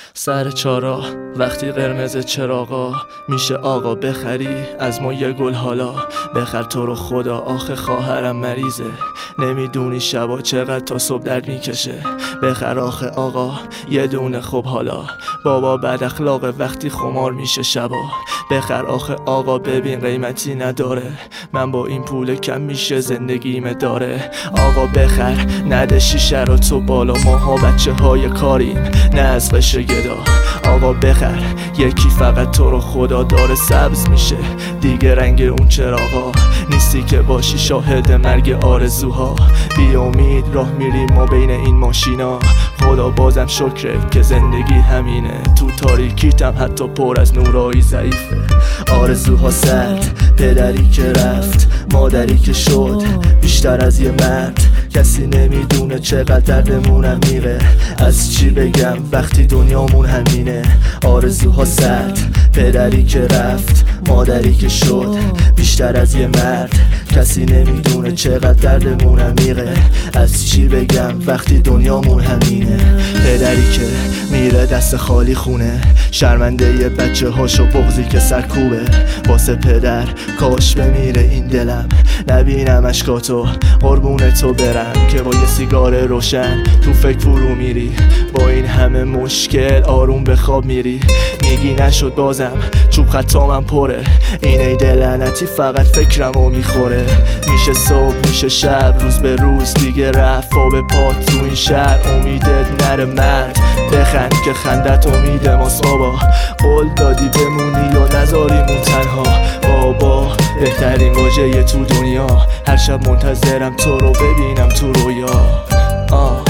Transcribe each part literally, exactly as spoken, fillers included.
سر چارا وقتی قرمز چراغا میشه آقا بخری از ما یه گل حالا بخر تو رو خدا آخه خواهرم مریضه نمیدونی شبا چقدر تا صبح درد میکشه بخر آخه آقا یه دونه خوب حالا بابا بد اخلاقه وقتی خمار میشه شبا بخر آخه آقا ببین قیمتی نداره من با این پول کم میشه زندگیم داره آقا بخر نده شیشه رو تو بالا ماها بچه های کاریم نه از قشر گدا آقا بخر یکی فقط تو رو خدا داره سبز میشه دیگه رنگ اون چراغا نیستی که باشی شاهد مرگ آرزوها بی امید راه میریم ما بین این ماشینا خدا بازم شکره که زندگی همینه تو تاریکیتم حتی پر از نورایی ضعیفه آرزوها سرد پدری که رفت مادری که شد بیشتر از یه مرد کسی نمیدونه چقدر دردمون عمیقه از چی بگم وقتی دنیامون همینه آرزوها سرد پدری که رفت مادری که شد بیشتر از یه مرد کسی نمیدونه چقدر دردمون عمیقه از چی بگم وقتی دنیامون همینه پدری که میره دست خالی خونه شرمنده یه بچه هاشو بغضی که سرکوبه واسه پدر کاش بمیره این دلم نبینم اشکاتو قربون تو برم که با یه سیگار روشن تو فکر فرو میری با این همه مشکل آروم به خواب میری میگی نشد بازم چوب خطامم پره این عید لعنتی فقط فکرمو میخوره میشه صبح میشه شب روز به روز دیگه رفت به پات تو این شهر امیدت نره مرد بخند که خندت امید ماست بابا قول دادی بمونی و نذاریمون تنها بابا بهترین واژه تو دنیا هر شب منتظرم تو رو ببینم تو رویا آه.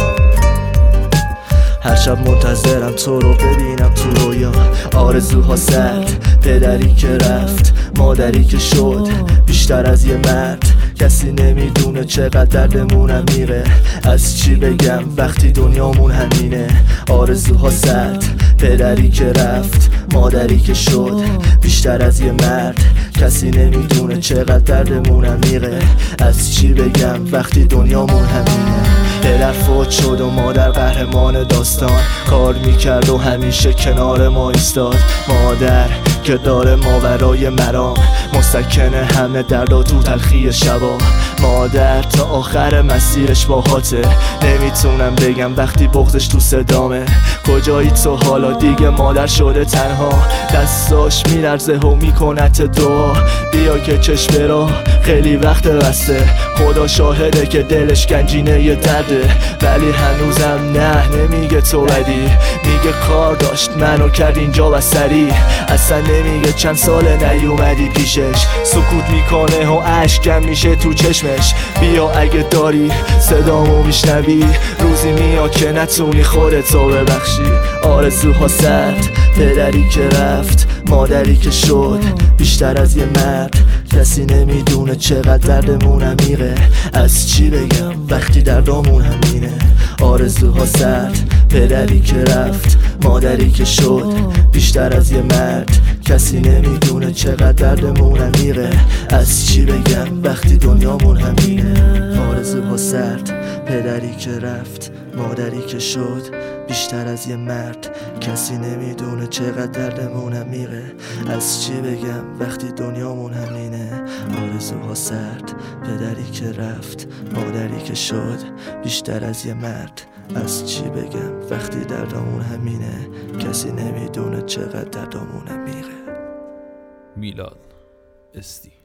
هر شب منتظرم تو رو ببینم تو رویا آرزوها سرد پدری که رفت مادری که شد بیشتر از یه مرد کسی نمیدونه چقدر دردمون عمیقه از چی بگم وقتی دنیامون همینه آرزوها سرد پدری که رفت مادری که شد بیشتر از یه مرد کسی نمیدونه چقدر دردمون عمیقه از چی بگم وقتی دنیامون همینه پدر فوت شد و مادر قهرمان داستان کار میکرد و همیشه کنار ما ایستاد مادر که داره ماورای مرام مسکن همه دردا تو تلخی شبا مادر تا آخر مسیرش باهاته نمیتونم بگم وقتی بغضش تو صدامه کجایی تو حالا دیگه مادر شده تنها دستاش میلرزه و میکنت دعا بیا که چشم برا خیلی وقت بسته خدا شاهده که دلش گنجینه یه درده ولی هنوزم نه نمیگه تو بدی میگه کار داشت منو کرد اینجا بسری اصلا نمیگه چند ساله نیومدی پیشش سکوت میکنه و اشکم میشه تو چشمش بیا اگه داری صدامو میشنوی روزی میاد که نتونی خودتو ببخشی آرزوها سرد پدری که رفت مادری که شد بیشتر از یه مرد کسی نمیدونه چقدر دردمون عمیقه از چی بگم وقتی دردامون همینه آرزوها سرد پدری که رفت مادری که شد بیشتر از یه مرد کسی نمیدونه چقدر دردمون عمیقه از چی بگم وقتی دنیامون همینه آرزوها سرد پدری که رفت مادری که شد بیشتر از یه مرد کسی نمیدونه چقدر دردمون عمیقه از چی بگم وقتی دنیامون همینه آرزوها سرد پدری که رفت مادری که شد بیشتر از یه مرد از چی بگم وقتی دردمون همینه کسی نمیدونه چقدر دردمون عمیقه میلاد استی